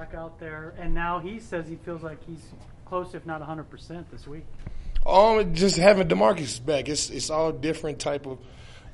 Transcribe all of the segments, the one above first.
back out there, and now he says he feels like he's close, if not 100% this week. Just having DeMarcus back, it's all different type of,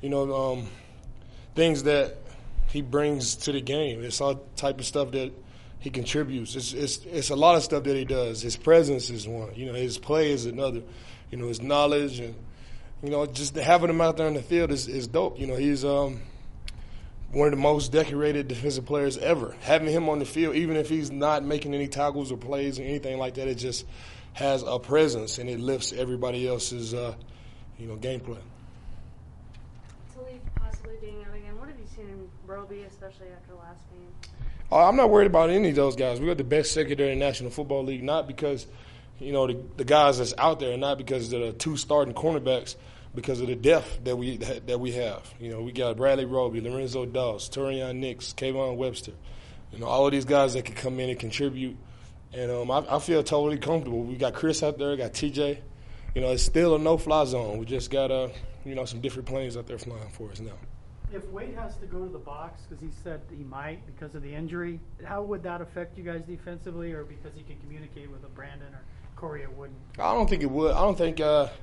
things that he brings to the game. It's all type of stuff that he contributes. It's a lot of stuff that he does. His presence is one. His play is another. His knowledge and just having him out there on the field is dope. He's one of the most decorated defensive players ever. Having him on the field, even if he's not making any tackles or plays or anything like that, it just has a presence and it lifts everybody else's game plan. Talib possibly being out again. What have you seen in Roby, especially after last game? I'm not worried about any of those guys. We got the best secondary in the National Football League, not because the guys that's out there, not because of the two starting cornerbacks, because of the depth that we have. We got Bradley Roby, Lorenzo Dawes, Turion Nix, Kayvon Webster. All of these guys that can come in and contribute. And I feel totally comfortable. We got Chris out there, got TJ. It's still a no-fly zone. We just got some different planes out there flying for us now. If Wade has to go to the box, because he said he might because of the injury, how would that affect you guys defensively, or because he can communicate with a Brandon or Corey, it wouldn't? I don't think it would. I don't think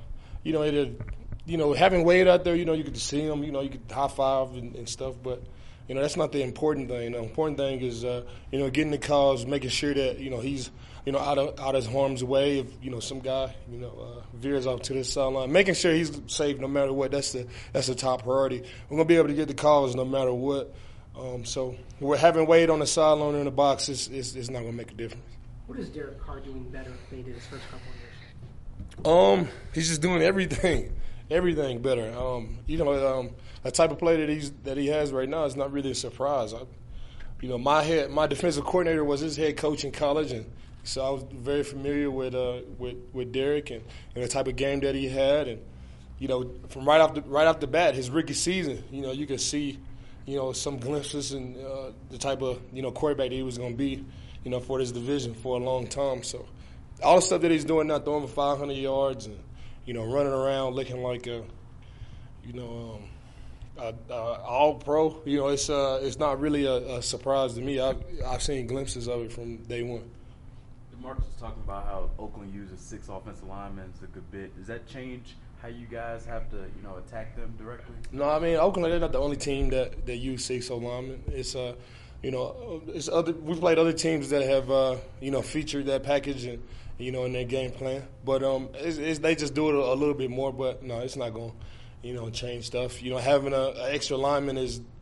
having Wade out there, you get to see him, you could high five and stuff, but that's not the important thing. The important thing is getting the calls, making sure that he's out of his harm's way if some guy veers off to the sideline, making sure he's safe no matter what. That's the top priority. We're gonna be able to get the calls no matter what. So we're having Wade on the sideline or in the box. It's not gonna make a difference. What is Derek Carr doing better than he did his first couple of years? He's just doing everything better. The type of play that he has right now is not really a surprise. My defensive coordinator was his head coach in college, and so I was very familiar with Derek and the type of game that he had, and from right off the bat, his rookie season, you could see some glimpses in the type of quarterback that he was going to be, for this division for a long time. So all the stuff that he's doing now, throwing for 500 yards and running around looking like all pro, it's not really a surprise to me. I've seen glimpses of it from day one. Marcus was talking about how Oakland uses 6 offensive linemen a good bit. Does that change how you guys have to, attack them directly? No, Oakland, they're not the only team that use 6 linemen. It's it's other. We've played other teams that have featured that package and in their game plan. But they just do it a little bit more. But no, it's not going to change stuff. Having an extra lineman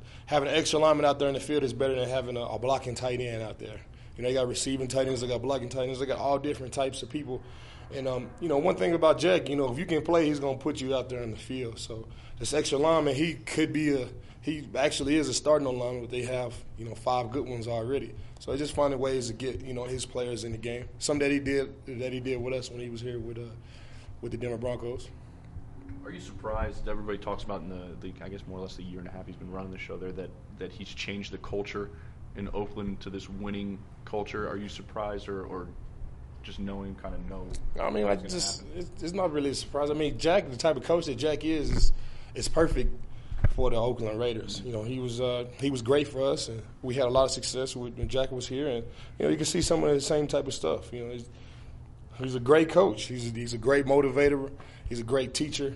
out there in the field is better than having a blocking tight end out there. They got receiving tight ends, they got blocking tight ends, they got all different types of people. And, one thing about Jack, if you can play, he's going to put you out there in the field. So this extra lineman, he actually is a starting lineman, but they have, 5 good ones already. So they're just finding ways to get, his players in the game. Something that he did with us when he was here with the Denver Broncos. Are you surprised? Everybody talks about in the I guess more or less the year and a half he's been running the show there that he's changed the culture in Oakland to this winning culture. Are you surprised or just knowing kind of know? It's not really a surprise. Jack, the type of coach that Jack is perfect for the Oakland Raiders. He was great for us, and we had a lot of success when Jack was here. And you can see some of the same type of stuff. He's a great coach. He's a great motivator. He's a great teacher.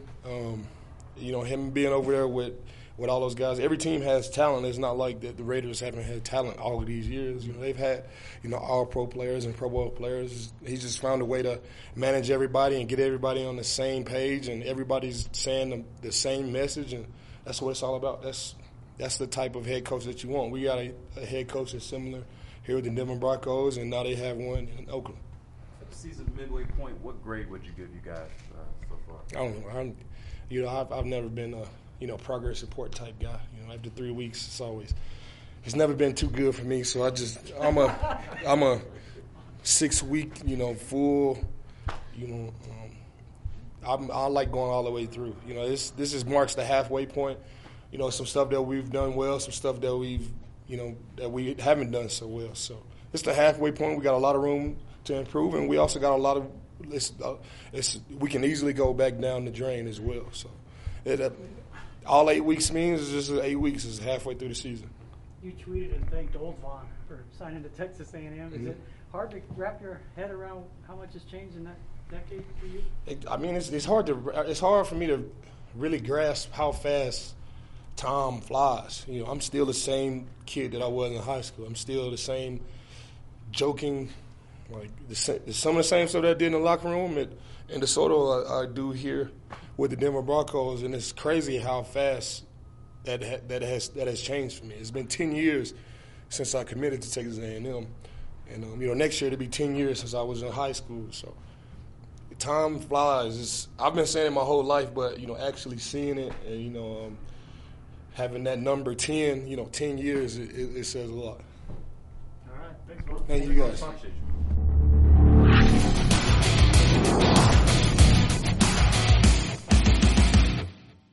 Him being over there with all those guys. Every team has talent. It's not like the Raiders haven't had talent all of these years. They've had, all pro players and Pro Bowl players. He's just found a way to manage everybody and get everybody on the same page, and everybody's saying the same message, and that's what it's all about. That's the type of head coach that you want. We got a head coach that's similar here with the Denver Broncos, and now they have one in Oakland. At the season midway point, what grade would you give you guys so far? I don't know. I've never been a progress report type guy. After 3 weeks, it's never been too good for me. So I'm a 6 week, full, I like going all the way through. This marks the halfway point. Some stuff that we've done well, some stuff that that we haven't done so well. So it's the halfway point. We got a lot of room to improve, and we also got a lot of. We can easily go back down the drain as well. So all 8 weeks means is just 8 weeks is halfway through the season. you tweeted and thanked Old Vaughn for signing to Texas A&M. Is it hard to wrap your head around how much has changed in that decade for you? It's hard for me to really grasp how fast time flies. You know, I'm still the same kid that I was in high school. I'm still the same joking, like some of the same stuff that I did in the locker room in DeSoto I do here with the Denver Broncos, and it's crazy how fast that has changed for me. It's been 10 years since I committed to Texas A&M, and next year it'll be 10 years since I was in high school. So time flies. I've been saying it my whole life, but actually seeing it and having that number 10, 10 years, it says a lot. All right, thanks, Will. Thank you guys. Appreciate you.